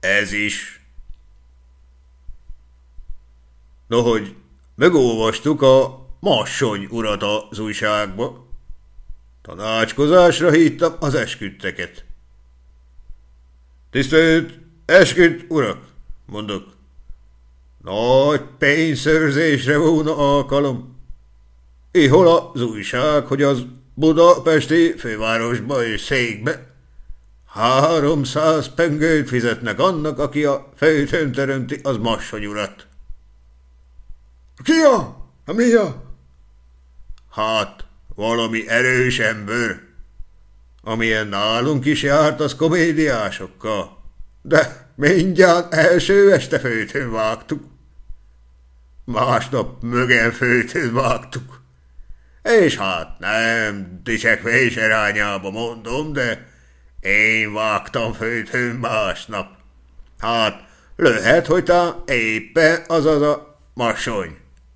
ez is. Nohogy megolvastuk a Massony urat az újságba. Tanácskozásra hívtam az esküdteket. Tisztelt esküdt urak, mondok. Nagy pénzszerzésre volna alkalom. Ihol az újság, hogy az budapesti fővárosba és székbe 300 pengőt fizetnek annak, aki a földön teremti az Massony urat. Ki a? Mi a? Hát, valami erős ember. Amilyen nálunk is járt, az komédiásokkal. De mindjárt első este földön vágtuk. Másnap mögen földön vágtuk. És hát nem dicsekvés irányába mondom, de én vágtam földön másnap. Hát lehet, hogy tá éppen azaz a Massony.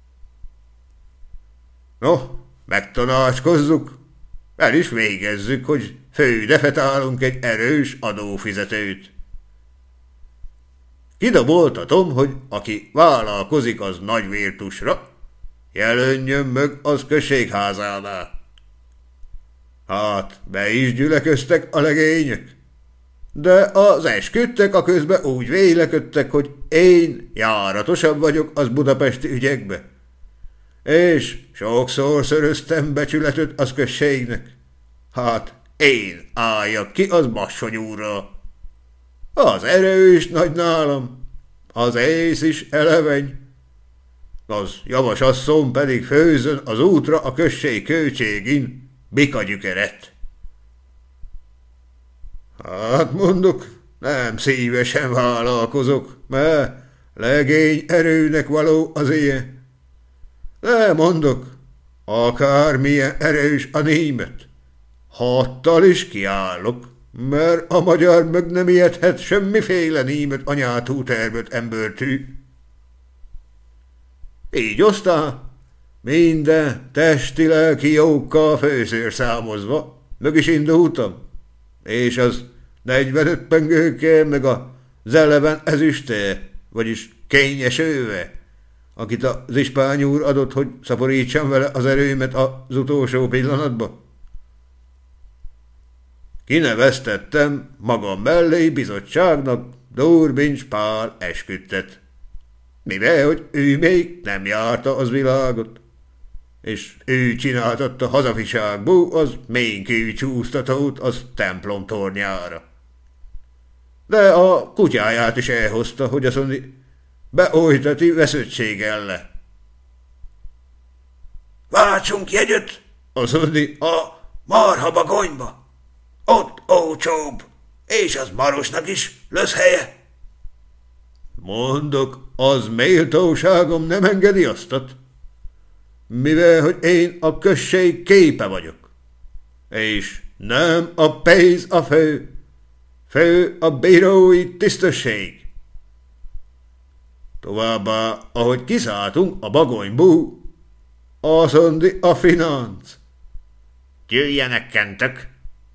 No, megtanácskozzuk, el is végezzük, hogy fődefetálunk egy erős adófizetőt. Kidoboltatom, hogy aki vállalkozik az nagy virtusra, jelenjön meg az községházánál. Hát, be is gyülekeztek a legények, de az esküdtek a közben úgy vélekedtek, hogy én járatosabb vagyok az budapesti ügyekbe. És sokszor szöröztem becsületet az községnek. Hát én álljak ki az Massony úrra. Az erős nagy nálam, az ész is eleveny, az javasasszony pedig főzön az útra a község költségin bikagyükeret. Hát mondok, nem szívesen vállalkozok, mert legény erőnek való az ilyen. De mondok, akármilyen erős a német, hattal is kiállok, mert a magyar meg nem ijedhet semmiféle német anyátú termött embertű. Így aztán minden testi-lelki jókkal főszérszámozva meg is indultam, és az 45 pengőkkel meg az eleven ezüste, vagyis kényesőve, akit az ispány úr adott, hogy szaporítsam vele az erőmet az utolsó pillanatban. Kineveztettem magam mellé bizottságnak Durbincs Pál esküdtet, mivel hogy ő még nem járta az világot, és ő csináltatta hazafiságból az ménkű csúsztatót az templom tornyára. De a kutyáját is elhozta, hogy azt mondja, beolytati vesződtség ellen. Váltsunk jegyet, azt mondja, a Marhabagonyba. Ott olcsóbb, és az Marosnak is lesz helye. Mondok, az méltóságom nem engedi aztat, mivel hogy én a község képe vagyok, és nem a pénz a fő, fő a bírói tisztesség. Továbbá, ahogy kiszálltunk a Bagonyból, azt mondja a financ. Jöjjenek kentök.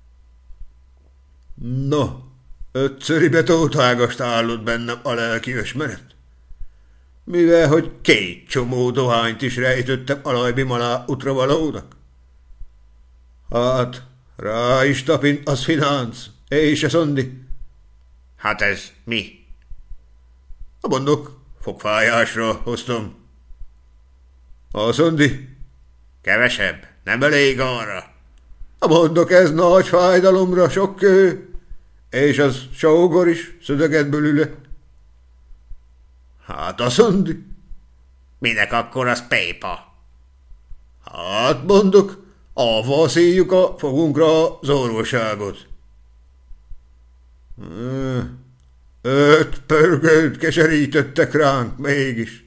No, ötszöribe tótágast állott bennem a lelki ösmeret, mivel hogy 2 csomó dohányt is rejtöttem a Lajbim alá utravalónak. Hát, rá is tapint az financ, és azt mondi. Hát ez mi? Mondok, fogfájásra hoztam. Azt mondi, kevesebb, nem elég arra. Mondok, ez nagy fájdalomra, sok kő, és az sógor is szövegetből üle. Hát azt mondi, minek akkor az pépa? Hát mondok, avval szíjuk a fogunkra az orvosságot. 5 pörgőt keserítettek ránk mégis.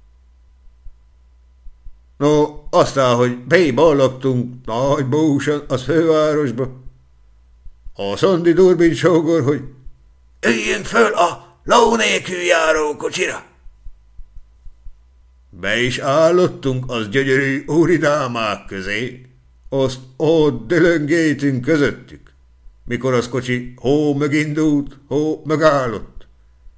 No, aztán, hogy béballagtunk nagy búsan az fővárosba, a Szandi Durbincs sógor, hogy üljünk föl a ló nélkül járó kocsira. Be is állottunk az gyönyörű úridámák közé, azt ott dölöngétünk közöttük, mikor az kocsi hó megindult, hó megállott,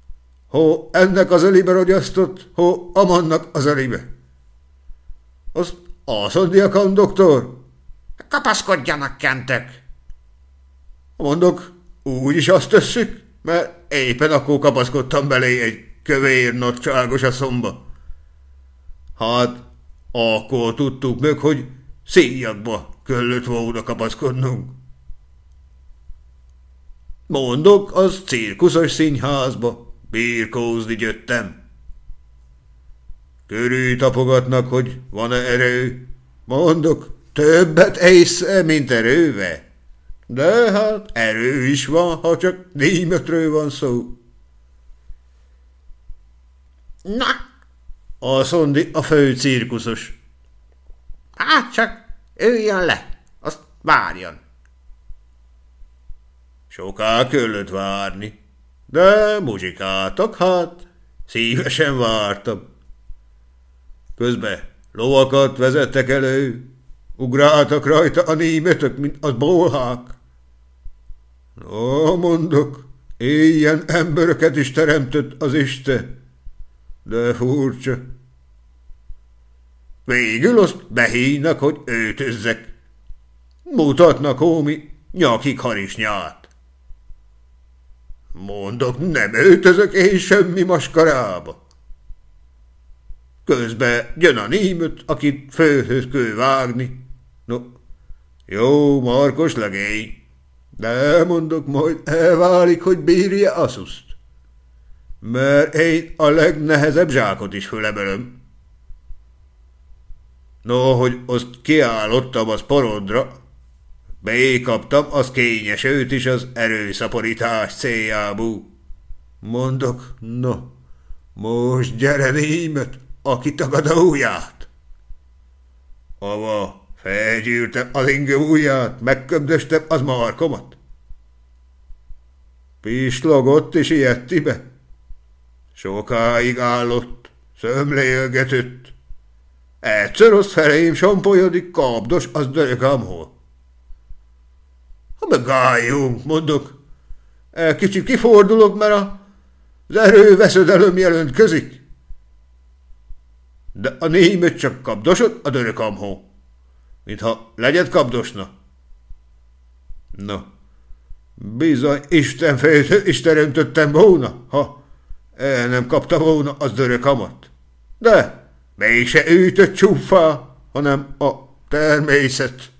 Hó ennek az ölibe rogyasztott, hó amannak az ölibe. Azt azt doktor? Kapaszkodjanak, kentek! Mondok, úgyis azt tesszük, mert éppen akkor kapaszkodtam belé egy kövér nagyságos asszonyba. Hát, akkor tudtuk meg, hogy szíjakba kellett volna kapaszkodnunk. Mondok, az cirkuszos színházba birkózni jöttem. Körül tapogatnak, hogy van-e erő. Mondok, többet észre, mint erőve. De hát erő is van, ha csak németről van szó. Na, Azt mondja a fő cirkuszos. hát csak üljön le, azt várjon. Soká kellett várni, de muzsikáltak, hát szívesen vártam. Közben lovakat vezettek elő, ugráltak rajta a németek, mint a bolhák. No, mondok, ilyen embereket is teremtett az Isten, de furcsa. Végül azt behívnak, hogy öltözzek. Mutatnak hómi nyakig harisnyát. Mondok, nem öltözök én semmi maskarába. Közben jön a német, akit főhöz kell vágni. No, jó, markos legény, de mondok, majd elválik, hogy bírja Asszuszt. Mert én a legnehezebb zsákot is fölemelem. No, hogy azt kiállottam az porodra, bekaptam az kényes őt is az erőszaporítás céljából. Mondok, no, most gyere német, aki tagad a ujját. Ava, felgyűrtem az inge ujját, megköbdöstem az markomat. Pislogott és ilyettibe. Sokáig állott, szömlélgetett. Egyszer azt felém sompolyodik, kapdos az döregámhol. Ha megálljunk, mondok. Kicsit kifordulok, mert az erőveszedelem jelentkezik. De a német csak kapdosott a döregámhol, mintha legyet kapdosna. Na, bizony Isten féltől is teremtöttem volna, ha el nem kapta volna az dörökamat. De mégse ütött csúfá, hanem a természet.